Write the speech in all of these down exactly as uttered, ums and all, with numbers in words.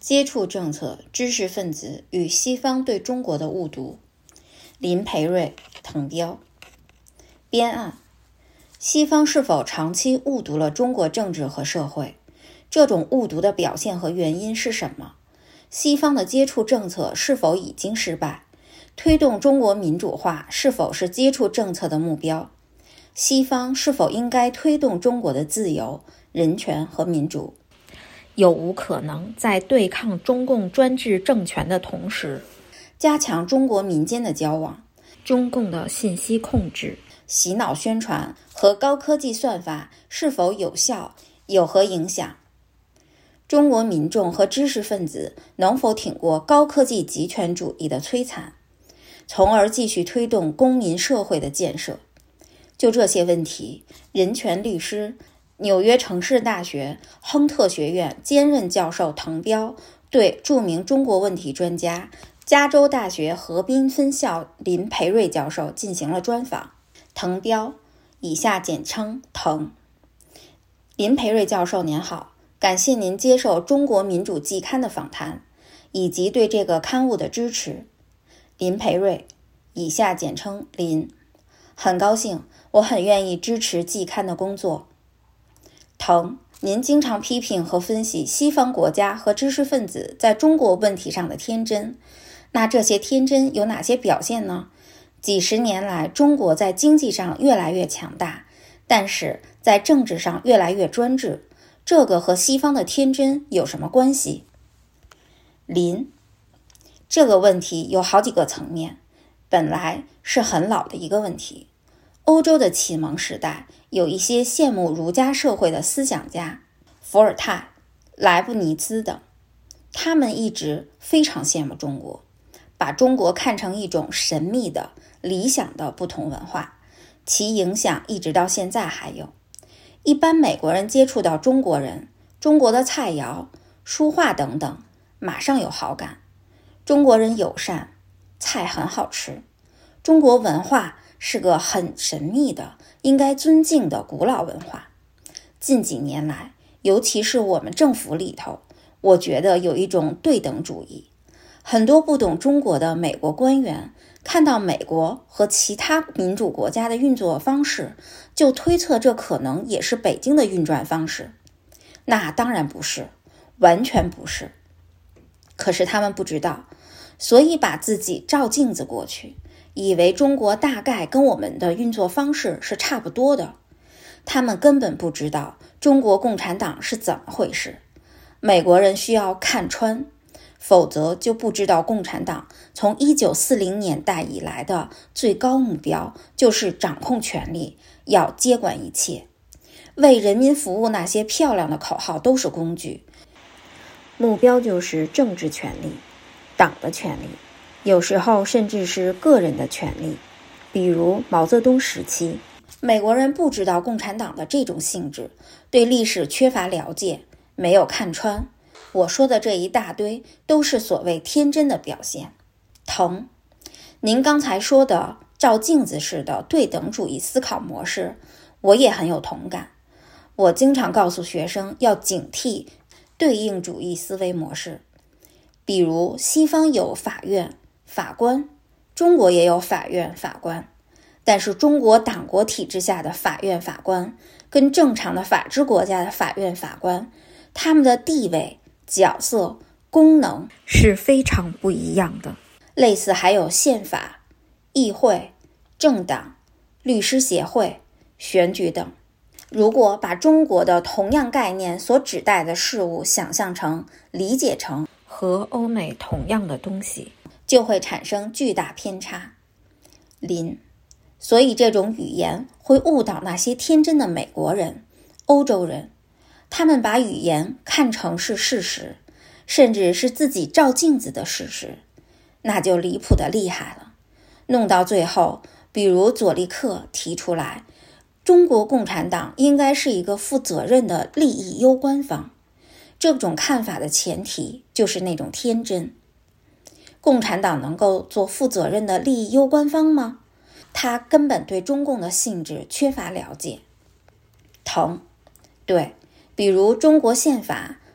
接触政策、知识分子与西方对中国的误读。林培瑞、滕彪。编案：西方是否长期误读了中国政治和社会？这种误读的表现和原因是什么？西方的接触政策是否已经失败？推动中国民主化是否是接触政策的目标？西方是否应该推动中国的自由、人权和民主？ 有无可能在对抗中共专制政权的同时， 加强中国民间的交往？ 中共的信息控制、 洗脑宣传和高科技算法是否有效，有何影响？中国民众和知识分子能否挺过高科技极权主义的摧残，从而继续推动公民社会的建设？就这些问题，人权律师、纽约城市大学亨特学院兼任教授滕彪对著名中国问题专家、加州大学河滨分校林培瑞教授进行了专访。滕彪，以下简称滕。林培瑞教授您好，感谢您接受中国民主季刊的访谈，以及对这个刊物的支持。林培瑞，以下简称林。很高兴，我很愿意支持季刊的工作。滕，您经常批评和分析西方国家和知识分子在中国问题上的天真，那这些天真有哪些表现呢？几十年来，中国在经济上越来越强大，但是在政治上越来越专制，这个和西方的天真有什么关系？林，这个问题有好几个层面，本来是很老的一个问题。欧洲的启蒙时代有一些羡慕儒家社会的思想家，伏尔泰、莱布尼兹等，他们一直非常羡慕中国，把中国看成一种神秘的、理想的不同文化，其影响一直到现在还有。一般美国人接触到中国人、中国的菜肴、书画等等，马上有好感。中国人友善，菜很好吃，中国文化是个很神秘的、应该尊敬的古老文化。近几年来，尤其是我们政府里头，我觉得有一种对等主义。很多不懂中国的美国官员看到美国和其他民主国家的运作方式，就推测这可能也是北京的运转方式。那当然不是，完全不是。可是他们不知道，所以把自己照镜子过去，以为中国大概跟我们的运作方式是差不多的。他们根本不知道中国共产党是怎么回事。美国人需要看穿，否则就不知道共产党从一九四零年代以来的最高目标就是掌控权力，要接管一切。为人民服务那些漂亮的口号都是工具，目标就是政治权力、党的权力，有时候甚至是个人的权利。比如毛泽东时期，美国人不知道共产党的这种性质，对历史缺乏了解，没有看穿。我说的这一大堆都是所谓天真的表现。滕，您刚才说的照镜子式的对等主义思考模式，我也很有同感。我经常告诉学生要警惕对应主义思维模式。比如西方有法院、法官，中国也有法院、法官，但是中国党国体制下的法院、法官跟正常的法治国家的法院、法官，他们的地位、角色、功能是非常不一样的。 类似还有宪法、议会、政党、律师协会、选举等。如果把中国的同样概念所指代的事物想象成、理解成和欧美同样的东西， 就会产生巨大偏差。林，所以这种语言会误导那些天真的美国人、欧洲人，他们把语言看成是事实，甚至是自己照镜子的事实，那就离谱的厉害了。弄到最后，比如左利克提出来，中国共产党应该是一个负责任的利益攸关方，这种看法的前提就是那种天真。共产党能够做负责任的利益攸关方吗？他根本对中共的性质缺乏了解。滕，对，比如中国宪法、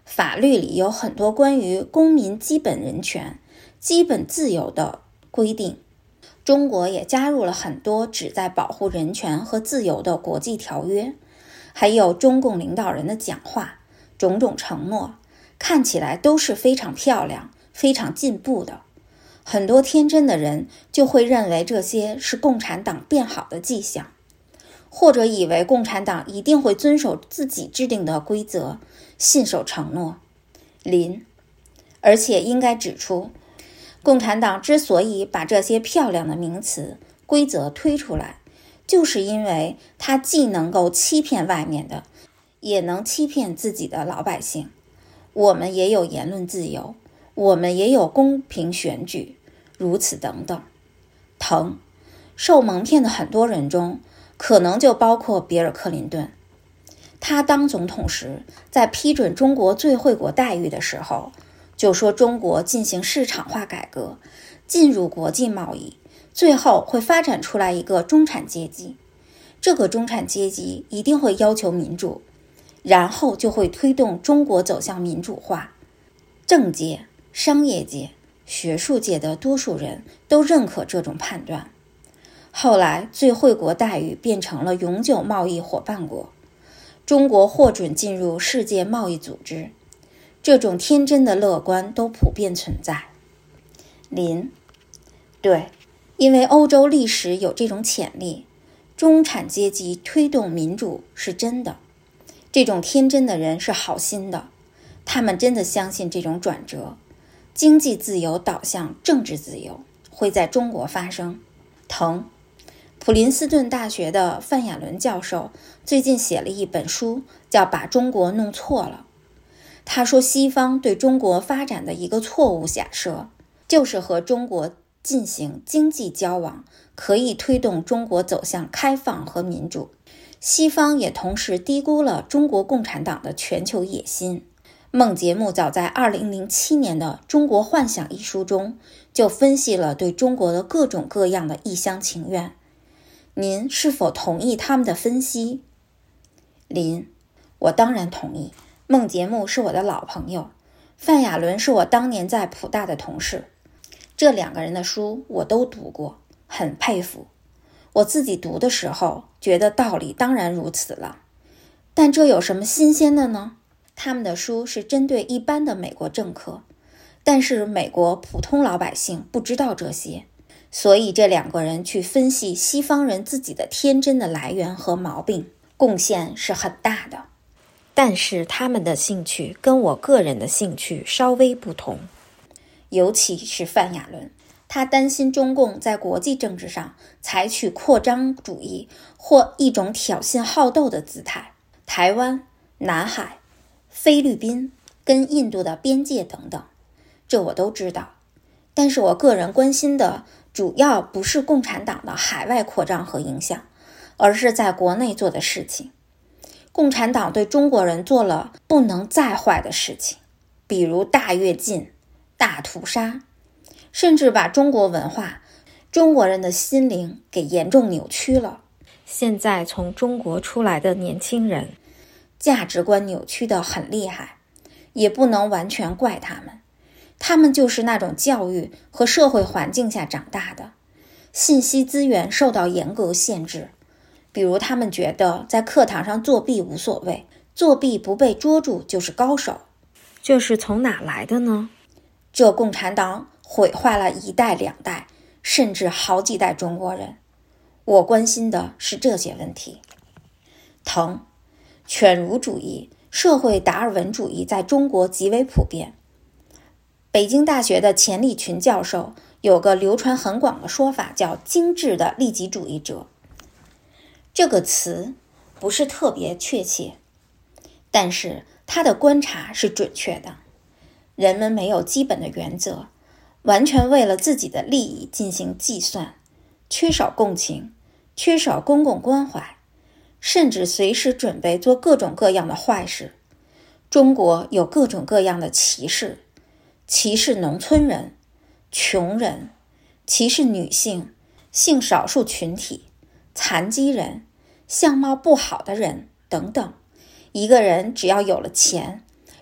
法律里有很多关于公民基本人权、基本自由的规定。中国也加入了很多旨在保护人权和自由的国际条约，还有中共领导人的讲话，种种承诺，看起来都是非常漂亮、非常进步的。很多天真的人就会认为这些是共产党变好的迹象，或者以为共产党一定会遵守自己制定的规则，信守承诺。林，而且应该指出，共产党之所以把这些漂亮的名词、规则推出来，就是因为它既能够欺骗外面的，也能欺骗自己的老百姓。我们也有言论自由，我们也有公平选举，如此等等。疼，受蒙骗的很多人中，可能就包括比尔·克林顿。他当总统时，在批准中国最惠国待遇的时候，就说中国进行市场化改革，进入国际贸易，最后会发展出来一个中产阶级。这个中产阶级一定会要求民主，然后就会推动中国走向民主化。政界、商业界、学术界的多数人都认可这种判断。后来最惠国待遇变成了永久贸易伙伴国，中国获准进入世界贸易组织，这种天真的乐观都普遍存在。林，对，因为欧洲历史有这种潜力，中产阶级推动民主是真的。这种天真的人是好心的，他们真的相信这种转折，经济自由导向政治自由会在中国发生。疼，普林斯顿大学的范亚伦教授最近写了一本书，叫《把中国弄错了》。他说，西方对中国发展的一个错误假设，就是和中国进行经济交往可以推动中国走向开放和民主。西方也同时低估了中国共产党的全球野心。孟杰木早在二零零七年的《中国幻想》一书中就分析了对中国的各种各样的一厢情愿。您是否同意他们的分析？林，我当然同意。孟杰木是我的老朋友，范亚伦是我当年在普大的同事，这两个人的书我都读过，很佩服。我自己读的时候觉得道理当然如此了，但这有什么新鲜的呢？他们的书是针对一般的美国政客，但是美国普通老百姓不知道这些，所以这两个人去分析西方人自己的天真的来源和毛病，贡献是很大的。 但是他们的兴趣跟我个人的兴趣稍微不同， 尤其是范亚伦，他担心中共在国际政治上采取扩张主义或一种挑衅好斗的姿态，台湾、南海、菲律宾跟印度的边界等等，这我都知道。但是我个人关心的主要不是共产党的海外扩张和影响，而是在国内做的事情。共产党对中国人做了不能再坏的事情，比如大跃进、大屠杀，甚至把中国文化、中国人的心灵给严重扭曲了。 现在从中国出来的年轻人， 价值观扭曲得很厉害，也不能完全怪他们，他们就是那种教育和社会环境下长大的，信息资源受到严格限制。比如他们觉得在课堂上作弊无所谓，作弊不被捉住就是高手。 这是从哪来的呢？ 这共产党毁坏了一代两代，甚至好几代中国人。我关心的是这些问题。疼，犬儒主义、社会达尔文主义在中国极为普遍。北京大学的钱理群教授有个流传很广的说法，叫精致的利己主义者。这个词不是特别确切，但是他的观察是准确的。人们没有基本的原则，完全为了自己的利益进行计算，缺少共情，缺少公共关怀，甚至随时准备做各种各样的坏事。中国有各种各样的歧视，歧视农村人、穷人，歧视女性、性少数群体、残疾人、相貌不好的人等等。一个人只要有了钱，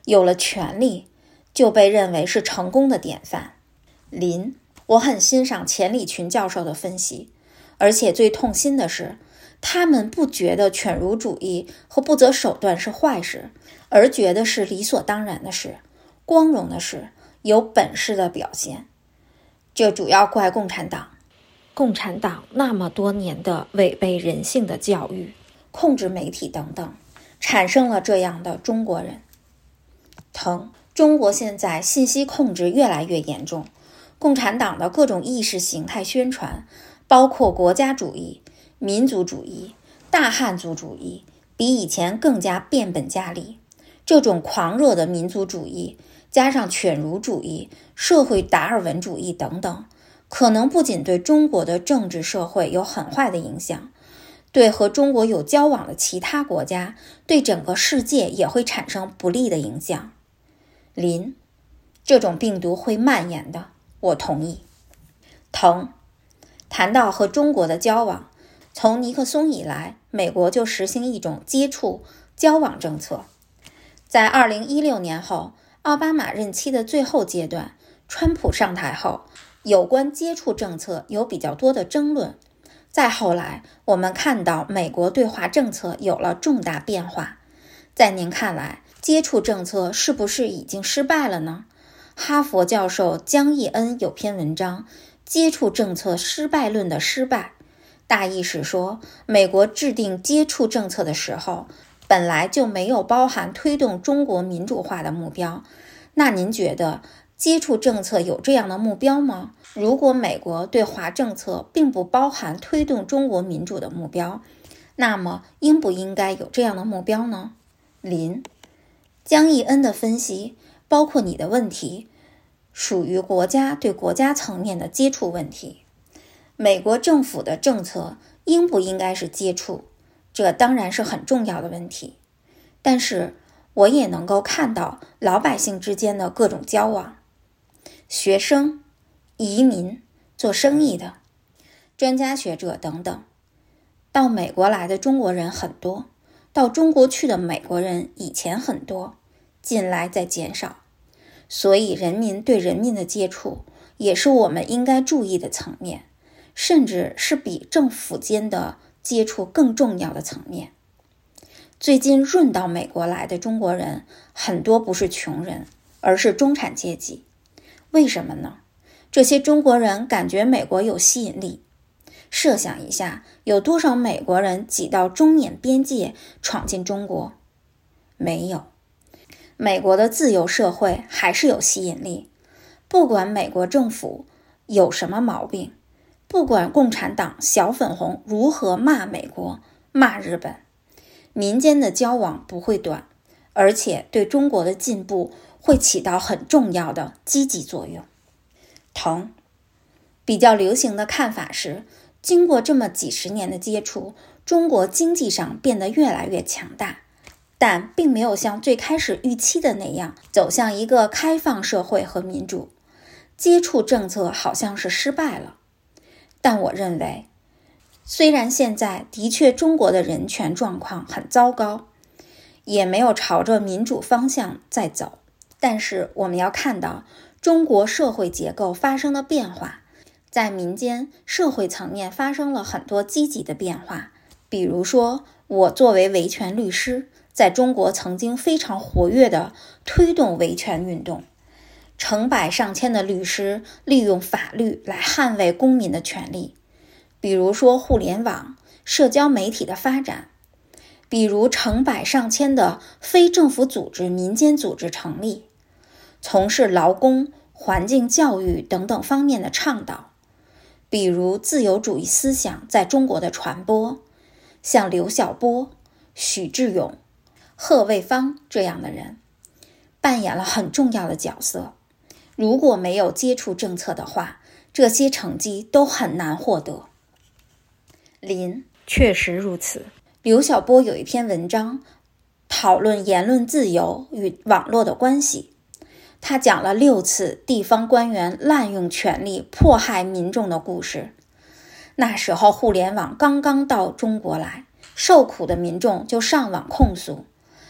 有了权力就被认为是成功的典范。林，我很欣赏钱理群教授的分析，而且最痛心的是，他们不觉得犬儒主义和不择手段是坏事，而觉得是理所当然的事，光荣的事，有本事的表现。这主要怪共产党。 共产党那么多年的违背人性的教育， 控制媒体等等，产生了这样的中国人。疼，中国现在信息控制越来越严重，共产党的各种意识形态宣传，包括国家主义、民族主义、大汉族主义，比以前更加变本加厉。这种狂热的民族主义，加上犬儒主义、社会达尔文主义等等，可能不仅对中国的政治社会有很坏的影响，对和中国有交往的其他国家，对整个世界也会产生不利的影响。林，这种病毒会蔓延的，我同意。疼，谈到和中国的交往，从尼克松以来，美国就实行一种接触交往政策。在二零一六年后，奥巴马任期的最后阶段，川普上台后，有关接触政策有比较多的争论。再后来，我们看到美国对华政策有了重大变化。在您看来，接触政策是不是已经失败了呢？哈佛教授江义恩有篇文章《接触政策失败论的失败》，大意是说，美国制定接触政策的时候，本来就没有包含推动中国民主化的目标。那您觉得接触政策有这样的目标吗？如果美国对华政策并不包含推动中国民主的目标，那么应不应该有这样的目标呢？林，江义恩的分析，包括你的问题，属于国家对国家层面的接触问题。美国政府的政策应不应该是接触，这当然是很重要的问题。但是我也能够看到老百姓之间的各种交往，学生、移民、做生意的、专家学者等等。到美国来的中国人很多，到中国去的美国人以前很多，近来在减少。所以人民对人民的接触也是我们应该注意的层面，甚至是比政府间的接触更重要的层面。最近润到美国来的中国人很多不是穷人，而是中产阶级。为什么呢？这些中国人感觉美国有吸引力。设想一下，有多少美国人挤到中缅边界闯进中国？没有。美国的自由社会还是有吸引力，不管美国政府有什么毛病，不管共产党小粉红如何骂美国、骂日本，民间的交往不会短，而且对中国的进步会起到很重要的积极作用。疼，比较流行的看法是，经过这么几十年的接触，中国经济上变得越来越强大，但并没有像最开始预期的那样走向一个开放社会和民主。接触政策好像是失败了。但我认为，虽然现在的确中国的人权状况很糟糕，也没有朝着民主方向在走，但是我们要看到中国社会结构发生了变化，在民间社会层面发生了很多积极的变化。比如说，我作为维权律师，在中国曾经非常活跃地推动维权运动，成百上千的律师利用法律来捍卫公民的权利。比如说互联网、社交媒体的发展，比如成百上千的非政府组织、民间组织成立，从事劳工、环境教育等等方面的倡导，比如自由主义思想在中国的传播，像刘晓波、许志永、贺卫方这样的人扮演了很重要的角色。如果没有接触政策的话，这些成绩都很难获得。林， 确实如此。 刘晓波有一篇文章讨论言论自由与网络的关系，他讲了六次地方官员滥用权力迫害民众的故事。那时候互联网刚刚到中国来，受苦的民众就上网控诉，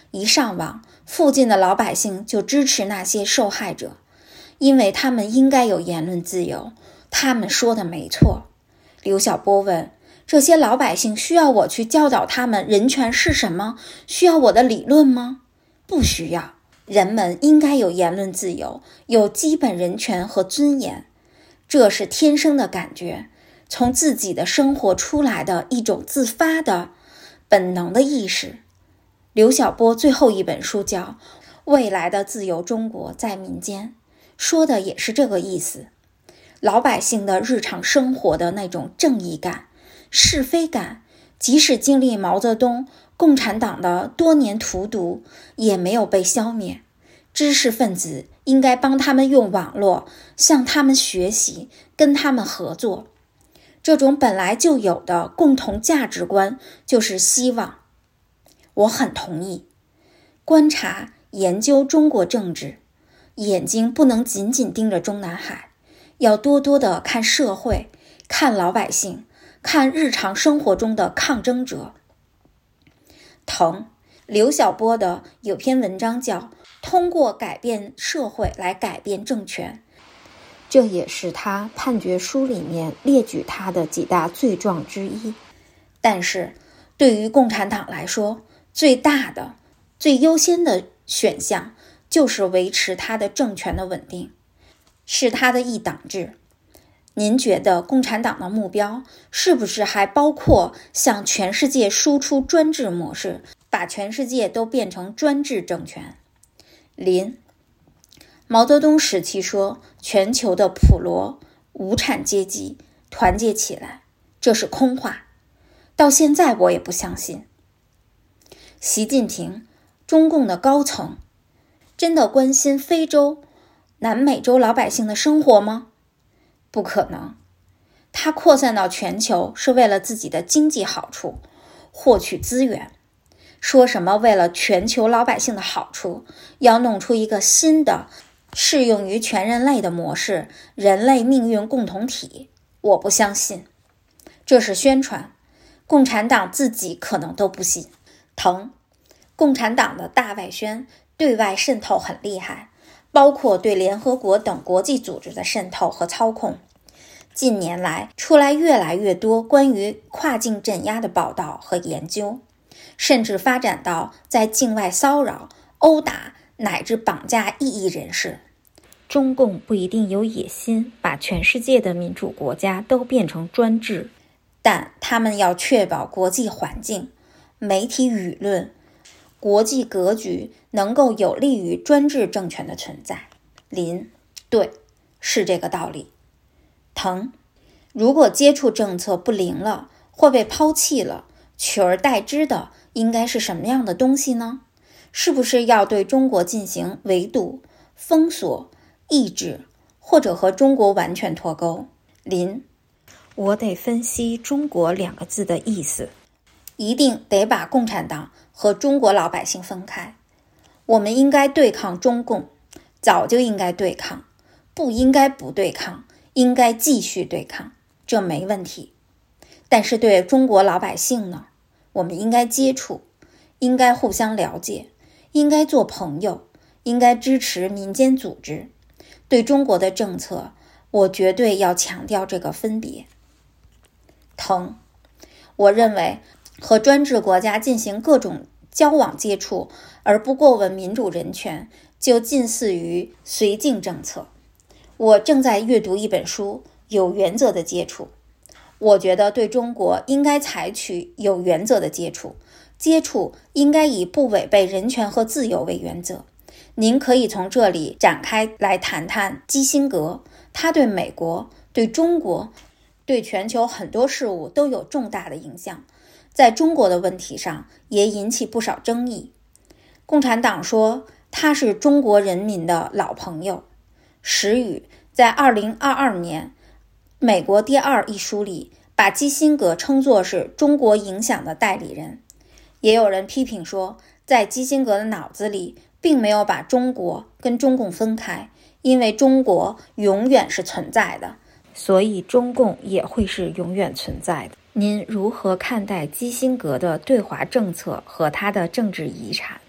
一上网，附近的老百姓就支持那些受害者，因为他们应该有言论自由，他们说的没错。刘晓波问，这些老百姓需要我去教导他们人权是什么？需要我的理论吗？不需要，人们应该有言论自由，有基本人权和尊严，这是天生的感觉，从自己的生活出来的一种自发的本能的意识。刘晓波最后一本书叫《未来的自由中国在民间》，说的也是这个意思。老百姓的日常生活的那种正义感、是非感，即使经历毛泽东、共产党的多年荼毒，也没有被消灭。知识分子应该帮他们用网络，向他们学习，跟他们合作。这种本来就有的共同价值观就是希望。我很同意，观察研究中国政治，眼睛不能紧紧盯着中南海，要多多的看社会，看老百姓，看日常生活中的抗争者。滕，刘晓波的有篇文章叫《通过改变社会来改变政权》，这也是他判决书里面列举他的几大罪状之一。但是对于共产党来说，最大的、最优先的选项就是维持他的政权的稳定，是他的一党制。您觉得共产党的目标是不是还包括向全世界输出专制模式，把全世界都变成专制政权？林，毛泽东时期说全球的普罗无产阶级团结起来，这是空话，到现在我也不相信。习近平，中共的高层，真的关心非洲、南美洲老百姓的生活吗？不可能。他扩散到全球是为了自己的经济好处，获取资源。说什么为了全球老百姓的好处，要弄出一个新的适用于全人类的模式，人类命运共同体，我不相信。这是宣传，共产党自己可能都不信。滕，共产党的大外宣对外渗透很厉害，包括对联合国等国际组织的渗透和操控。近年来出来越来越多关于跨境镇压的报道和研究，甚至发展到在境外骚扰、殴打乃至绑架异议人士。 中共不一定有野心把全世界的民主国家都变成专制， 但他们要确保国际环境、媒体舆论、国际格局能够有利于专制政权的存在。林，对，是这个道理。滕，如果接触政策不灵了，或被抛弃了，取而代之的应该是什么样的东西呢？是不是要对中国进行围堵、封锁、抑制，或者和中国完全脱钩？林， 我得分析中国两个字的意思， 一定得把共产党和中国老百姓分开。我们应该对抗中共，早就应该对抗，不应该不对抗，应该继续对抗，这没问题。但是对中国老百姓呢，我们应该接触，应该互相了解，应该做朋友，应该支持民间组织。对中国的政策，我绝对要强调这个分别。滕，我认为和专制国家进行各种交往接触，而不过问民主人权，就近似于绥靖政策。我正在阅读一本书，有原则的接触。我觉得对中国应该采取有原则的接触，接触应该以不违背人权和自由为原则。您可以从这里展开来谈谈基辛格，他对美国、对中国、对全球很多事物都有重大的影响，在中国的问题上也引起不少争议。共产党说他是中国人民的老朋友。时雨在二零二二年美国第二一书里把基辛格称作是中国影响的代理人。也有人批评说，在基辛格的脑子里并没有把中国跟中共分开，因为中国永远是存在的， 所以中共也会是永远存在的。您如何看待基辛格的对华政策和他的政治遗产？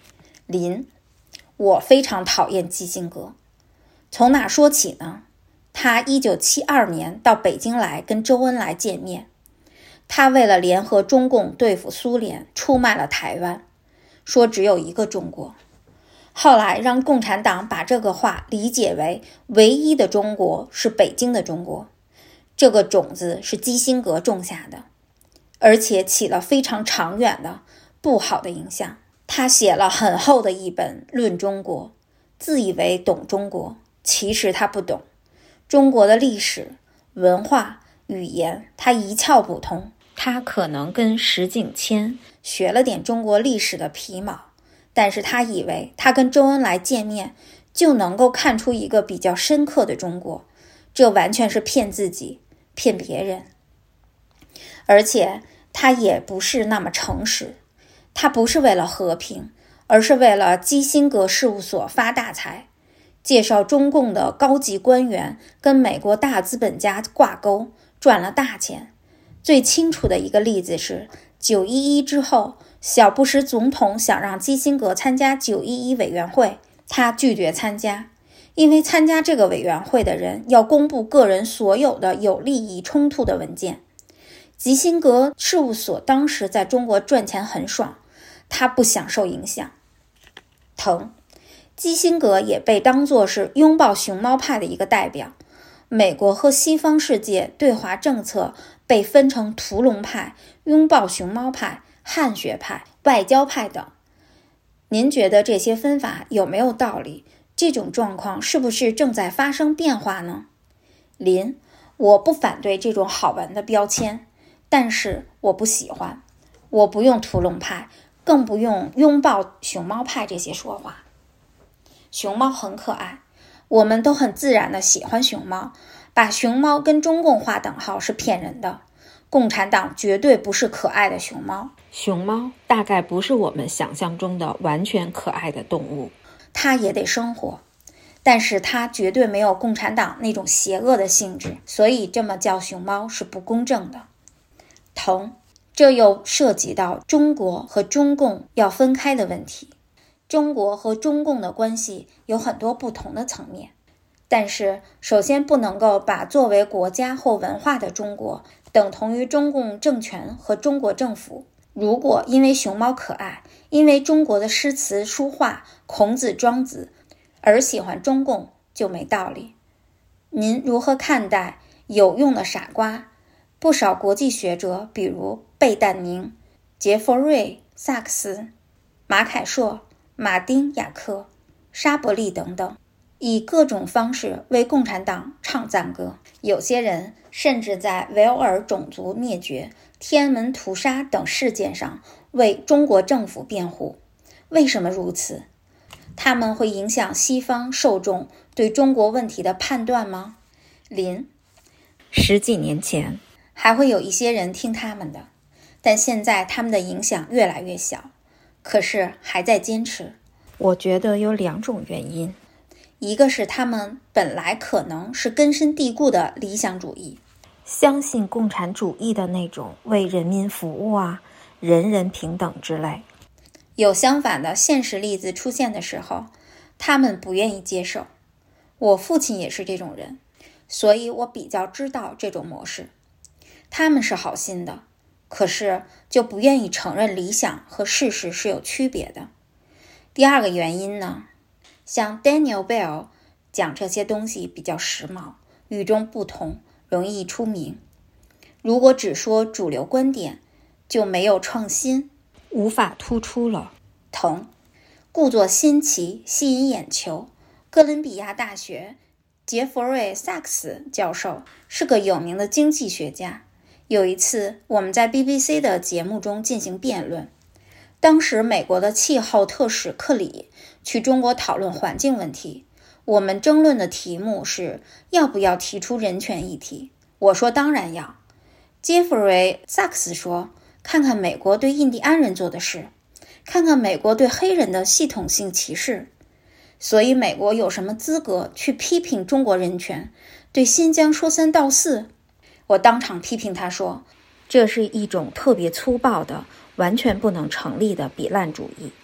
林，我非常讨厌基辛格。从哪说起呢？他一九七二年到北京来跟周恩来见面，他为了联合中共对付苏联，出卖了台湾，说只有一个中国。后来让共产党把这个话理解为唯一的中国是北京的中国，这个种子是基辛格种下的，而且起了非常长远的不好的影响。他写了很厚的一本《论中国》，自以为懂中国，其实他不懂中国的历史、文化、语言，他一窍不通。 他可能跟石景谦学了点中国历史的皮毛，但是他以为他跟周恩来见面就能够看出一个比较深刻的中国，这完全是骗自己，骗别人。而且他也不是那么诚实，他不是为了和平，而是为了基辛格事务所发大财，介绍中共的高级官员跟美国大资本家挂钩，赚了大钱。最清楚的一个例子是九一一之后，小布什总统想让基辛格参加九一一委员会，他拒绝参加，因为参加这个委员会的人要公布个人所有的有利益冲突的文件。基辛格事务所当时在中国赚钱很爽，他不想受影响。疼，基辛格也被当作是拥抱熊猫派的一个代表。美国和西方世界对华政策被分成屠龙派、拥抱熊猫派、汉学派、外交派等。您觉得这些分法有没有道理？这种状况是不是正在发生变化呢？林，我不反对这种好玩的标签，但是我不喜欢。我不用屠龙派，更不用拥抱熊猫派这些说法。熊猫很可爱，我们都很自然地喜欢熊猫，把熊猫跟中共划等号是骗人的。共产党绝对不是可爱的熊猫， 熊猫大概不是我们想象中的完全可爱的动物， 它也得生活，但是它绝对没有共产党那种邪恶的性质，所以这么叫熊猫是不公正的。疼，这又涉及到中国和中共要分开的问题。中国和中共的关系有很多不同的层面，但是首先不能够把作为国家或文化的中国等同于中共政权和中国政府。如果因为熊猫可爱，因为中国的诗词书画、孔子庄子而喜欢中共，就没道理。您如何看待有用的傻瓜？不少国际学者，比如贝旦宁、杰弗瑞·萨克斯、马凯硕、马丁·雅克、沙伯利等等，以各种方式为共产党唱赞歌。有些人甚至在维吾尔种族灭绝、天安门屠杀等事件上为中国政府辩护。为什么如此？他们会影响西方受众对中国问题的判断吗？林， 十几年前还会有一些人听他们的，但现在他们的影响越来越小，可是还在坚持。 我觉得有两种原因， 一个是他们本来可能是根深蒂固的理想主义， 相信共产主义的那种为人民服务啊、人人平等之类。 有相反的现实例子出现的时候，他们不愿意接受。我父亲也是这种人，所以我比较知道这种模式。他们是好心的，可是就不愿意承认理想和事实是有区别的。第二个原因呢，像 Daniel Bell 讲这些东西比较时髦，与众不同，容易出名。如果只说主流观点，就没有创新， 无法突出了。 疼，故作新奇，吸引眼球。哥伦比亚大学杰弗瑞·萨克斯教授是个有名的经济学家。有一次我们在 B B C 的节目中进行辩论，当时美国的气候特使克里去中国讨论环境问题，我们争论的题目是要不要提出人权议题。我说当然要。杰弗瑞·萨克斯说，看看美国对印第安人做的事，看看美国对黑人的系统性歧视，所以美国有什么资格去批评中国人权，对新疆说三道四？我当场批评他说， 这是一种特别粗暴的、完全不能成立的比烂主义。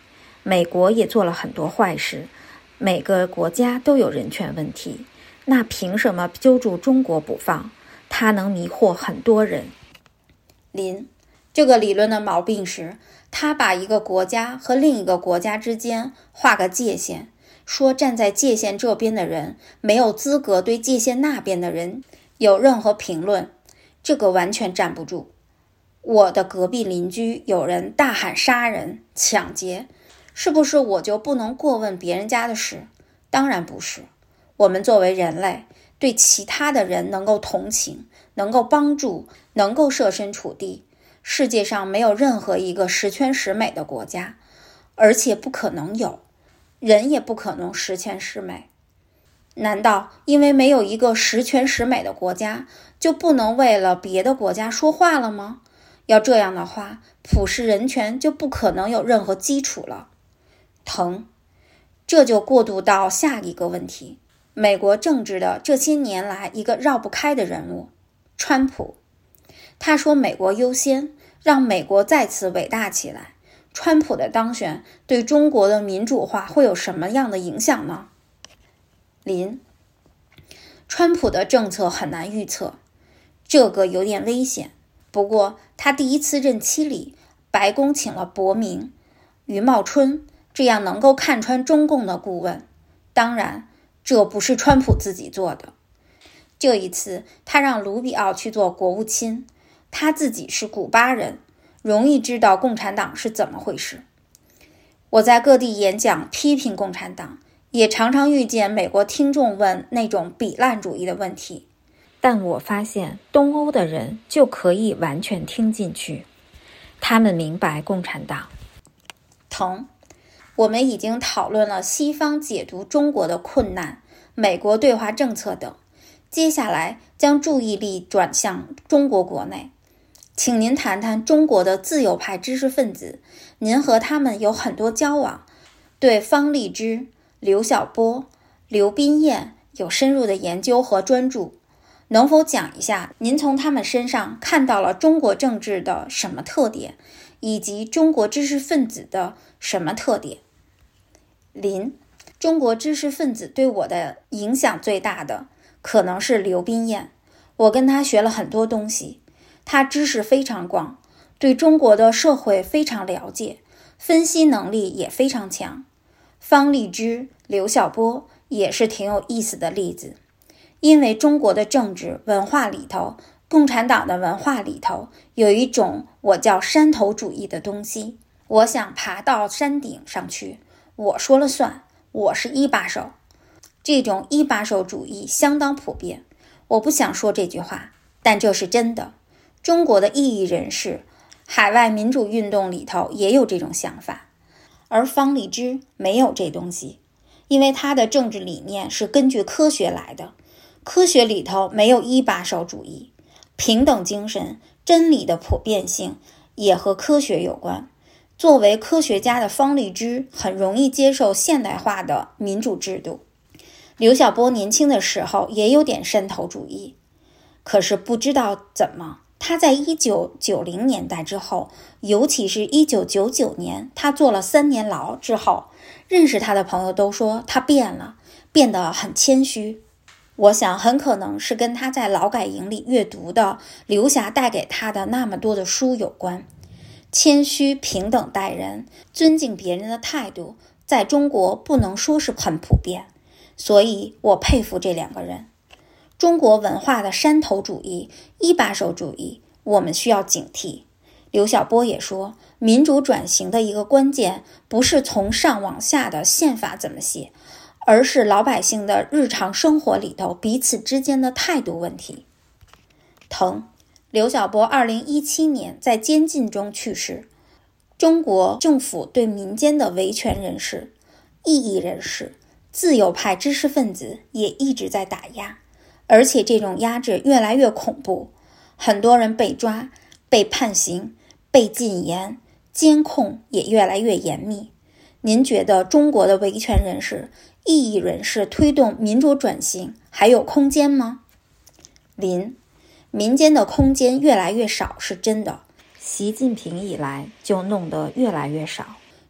美国也做了很多坏事，每个国家都有人权问题，那凭什么揪住中国不放？它能迷惑很多人。 林，这个理论的毛病是，他把一个国家和另一个国家之间画个界限，说站在界限这边的人没有资格对界限那边的人有任何评论，这个完全站不住。我的隔壁邻居有人大喊杀人、抢劫，是不是我就不能过问别人家的事？当然不是。我们作为人类，对其他的人能够同情，能够帮助，能够设身处地。世界上没有任何一个十全十美的国家，而且不可能有，人也不可能十全十美。难道因为没有一个十全十美的国家，就不能为了别的国家说话了吗？要这样的话，普世人权就不可能有任何基础了。疼，这就过渡到下一个问题，美国政治的这些年来一个绕不开的人物，川普。他说美国优先，让美国再次伟大起来。川普的当选对中国的民主化会有什么样的影响呢？林，川普的政策很难预测，这个有点危险。不过他第一次任期里，白宫请了伯明、余茂春这样能够看穿中共的顾问。当然，这不是川普自己做的。这一次他让卢比奥去做国务卿，他自己是古巴人，容易知道共产党是怎么回事。我在各地演讲批评共产党，也常常遇见美国听众问那种比烂主义的问题， 但我发现东欧的人就可以完全听进去，他们明白共产党。 疼，我们已经讨论了西方解读中国的困难、美国对华政策等，接下来将注意力转向中国国内。请您谈谈中国的自由派知识分子，您和他们有很多交往，对方励之、刘晓波、刘宾彦有深入的研究和专注，能否讲一下您从他们身上看到了中国政治的什么特点，以及中国知识分子的什么特点？林，中国知识分子对我的影响最大的可能是刘宾彦，我跟他学了很多东西，他知识非常广，对中国的社会非常了解，分析能力也非常强。方励之、刘晓波也是挺有意思的例子，因为中国的政治文化里头，共产党的文化里头有一种我叫山头主义的东西，我想爬到山顶上去，我说了算，我是一把手。这种一把手主义相当普遍，我不想说这句话，但这是真的。中国的异议人士、海外民主运动里头也有这种想法，而方励之没有这东西，因为他的政治理念是根据科学来的，科学里头没有一把手主义，平等精神、真理的普遍性也和科学有关。作为科学家的方励之很容易接受现代化的民主制度。刘晓波年轻的时候也有点山头主义，可是不知道怎么他在一九九零年代之后，尤其是一九九九年他坐了三年牢之后，认识他的朋友都说他变了，变得很谦虚。我想很可能是跟他在劳改营里阅读的刘霞带给他的那么多的书有关。谦虚、平等待人、尊敬别人的态度，在中国不能说是很普遍，所以我佩服这两个人。中国文化的山头主义、一把手主义，我们需要警惕。刘晓波也说，民主转型的一个关键不是从上往下的宪法怎么写，而是老百姓的日常生活里头彼此之间的态度问题。疼，刘晓波二零一七年在监禁中去世。中国政府对民间的维权人士、异议人士、自由派知识分子也一直在打压，而且这种压制越来越恐怖，很多人被抓、被判刑、被禁言，监控也越来越严密。您觉得中国的维权人士、异议人士推动民主转型还有空间吗？林，民间的空间越来越少是真的， 习近平以来就弄得越来越少。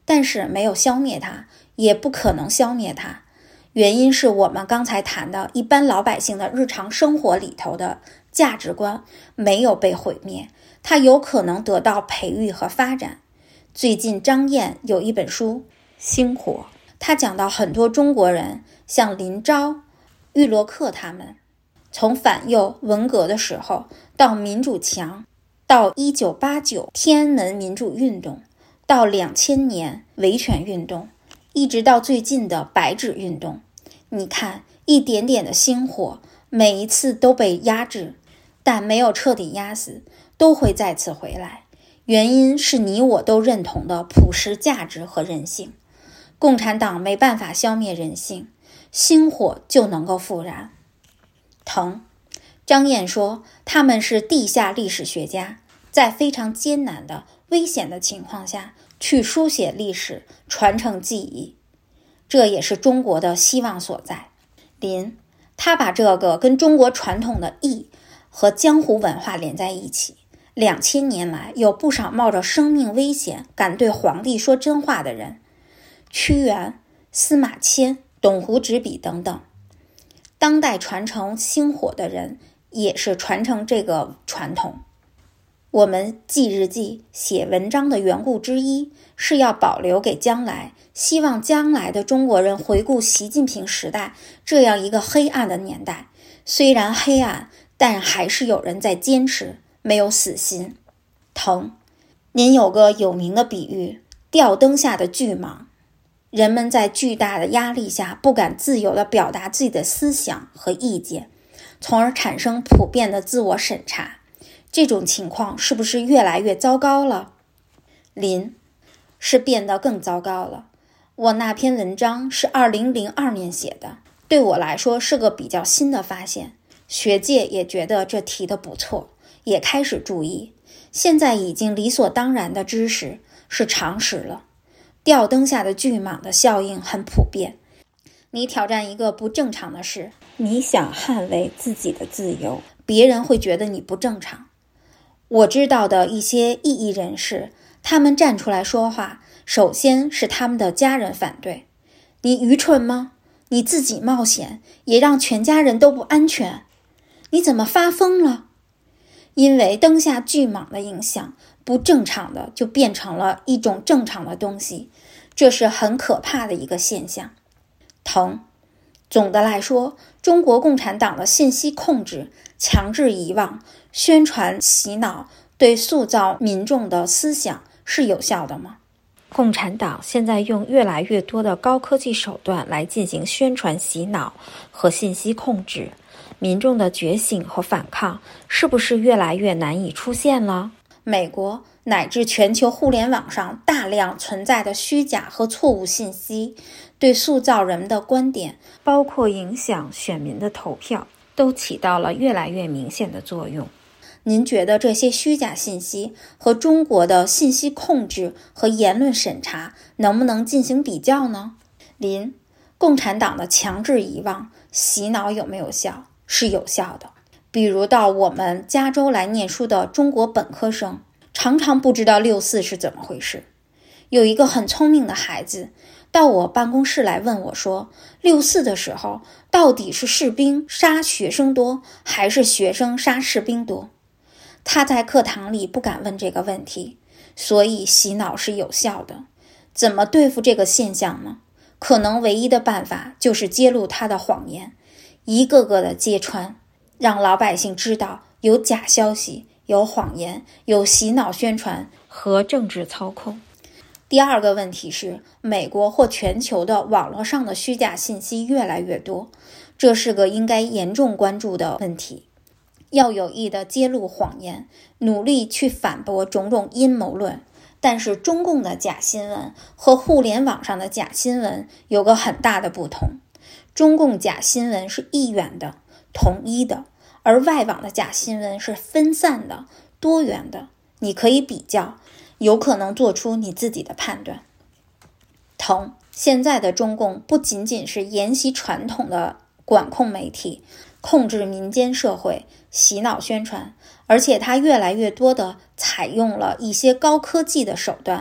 但是没有消灭它，也不可能消灭它。原因是我们刚才谈的一般老百姓的日常生活里头的价值观没有被毁灭，它有可能得到培育和发展。最近张燕有一本书《星火》，他讲到很多中国人，像林昭、玉洛克他们，从反右文革的时候到民主墙，到一九八九天安门民主运动，到两千年维权运动，一直到最近的白纸运动。你看，一点点的星火，每一次都被压制，但没有彻底压死，都会再次回来。原因是你我都认同的普世价值和人性。共产党没办法消灭人性，星火就能够复燃。腾，张燕说他们是地下历史学家，在非常艰难的危险的情况下去书写历史，传承记忆，这也是中国的希望所在。林，他把这个跟中国传统的义和江湖文化连在一起。两千年来，有不少冒着生命危险敢对皇帝说真话的人，屈原、司马迁、董狐执笔等等。当代传承星火的人也是传承这个传统。我们记日记、写文章的缘故之一，是要保留给将来，希望将来的中国人回顾习近平时代这样一个黑暗的年代。虽然黑暗，但还是有人在坚持，没有死心。腾，您有个有名的比喻，吊灯下的巨蟒。人们在巨大的压力下不敢自由地表达自己的思想和意见，从而产生普遍的自我审查。这种情况是不是越来越糟糕了？林，是变得更糟糕了。我那篇文章是二零零二年写的，对我来说是个比较新的发现，学界也觉得这提得不错，也开始注意。现在已经理所当然的知识是常识了。吊灯下的巨蟒的效应很普遍。你挑战一个不正常的事，你想捍卫自己的自由，别人会觉得你不正常。我知道的一些异议人士，他们站出来说话，首先是他们的家人反对。你愚蠢吗？你自己冒险，也让全家人都不安全。你怎么发疯了？因为灯下巨蟒的影响，不正常的就变成了一种正常的东西，这是很可怕的一个现象。腾，总的来说，中国共产党的信息控制、强制遗忘、宣传洗脑，对塑造民众的思想是有效的吗？ 共产党现在用越来越多的高科技手段来进行宣传洗脑和信息控制，民众的觉醒和反抗是不是越来越难以出现了？ 美国乃至全球互联网上大量存在的虚假和错误信息，对塑造人们的观点， 包括影响选民的投票，都起到了越来越明显的作用。 您觉得这些虚假信息和中国的信息控制和言论审查能不能进行比较呢？林，共产党的强制遗忘、洗脑有没有效？是有效的。比如到我们加州来念书的中国本科生，常常不知道六四是怎么回事。有一个很聪明的孩子到我办公室来问我说，六四的时候到底是士兵杀学生多，还是学生杀士兵多？他在课堂里不敢问这个问题，所以洗脑是有效的。怎么对付这个现象呢？可能唯一的办法就是揭露他的谎言，一个个的揭穿，让老百姓知道有假消息、有谎言、有洗脑宣传和政治操控。 第二个问题是，美国或全球的网络上的虚假信息越来越多，这是个应该严重关注的问题。要有意地揭露谎言，努力去反驳种种阴谋论。但是中共的假新闻和互联网上的假新闻有个很大的不同。中共假新闻是一元的、统一的，而外网的假新闻是分散的、多元的。你可以比较，有可能做出你自己的判断。腾，现在的中共不仅仅是沿袭传统的管控媒体，控制民间社会，洗脑宣传，而且它越来越多的采用了一些高科技的手段，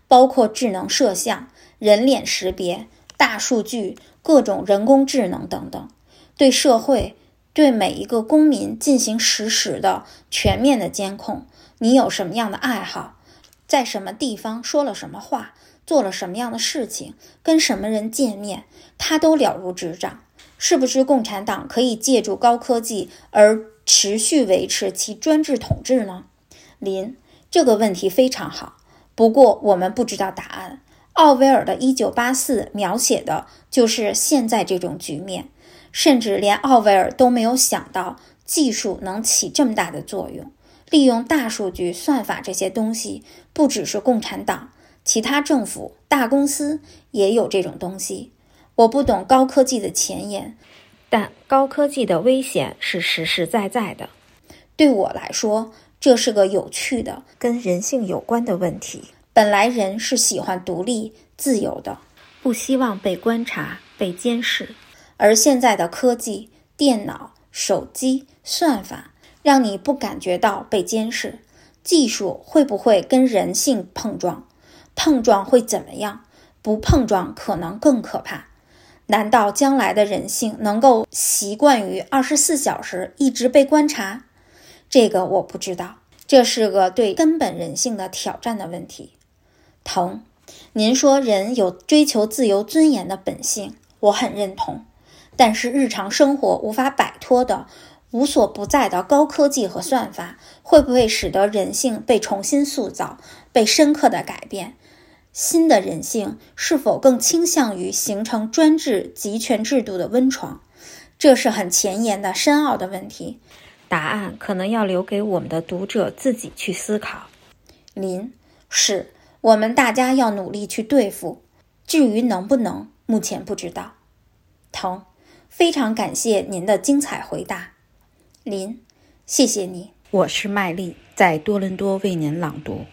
包括智能摄像、人脸识别、大数据、各种人工智能等等，对社会、对每一个公民进行实时的、全面的监控。你有什么样的爱好，在什么地方说了什么话，做了什么样的事情，跟什么人见面，他都了如指掌。是不是共产党可以借助高科技而持续维持其专制统治呢？林，这个问题非常好，不过我们不知道答案。奥威尔的一九八四描写的就是现在这种局面，甚至连奥威尔都没有想到技术能起这么大的作用。利用大数据、算法这些东西，不只是共产党，其他政府、大公司也有这种东西。我不懂高科技的前沿， 但高科技的危险是实实在在的。 对我来说，这是个有趣的、 跟人性有关的问题。 本来人是喜欢独立、自由的， 不希望被观察、被监视。 而现在的科技、电脑、手机、算法，让你不感觉到被监视。技术会不会跟人性碰撞？碰撞会怎么样？不碰撞可能更可怕。难道将来的人性能够习惯于二十四小时一直被观察？这个我不知道，这是个对根本人性的挑战的问题。腾，您说人有追求自由尊严的本性，我很认同，但是日常生活无法摆脱的、无所不在的高科技和算法，会不会使得人性被重新塑造，被深刻的改变？新的人性是否更倾向于形成专制集权制度的温床？这是很前沿的深奥的问题， 答案可能要留给我们的读者自己去思考。 林，是我们大家要努力去对付，至于能不能，目前不知道。腾，非常感谢您的精彩回答。林，谢谢你。 我是麦丽，在多伦多为您朗读。